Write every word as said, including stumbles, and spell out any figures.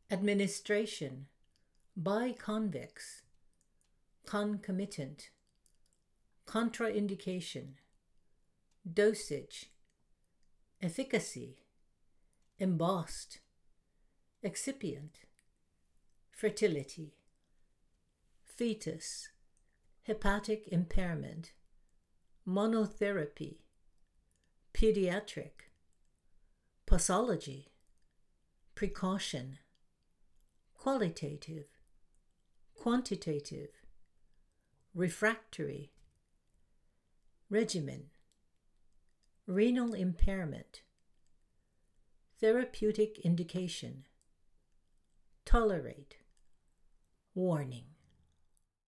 Administration, biconvex, concomitant, contraindication, dosage, efficacy, embossed, excipient, fertility, fetus, hepatic impairment, monotherapy, pediatric, posology, precaution, qualitative, quantitative, refractory, regimen, renal impairment, therapeutic indication, tolerate, warning.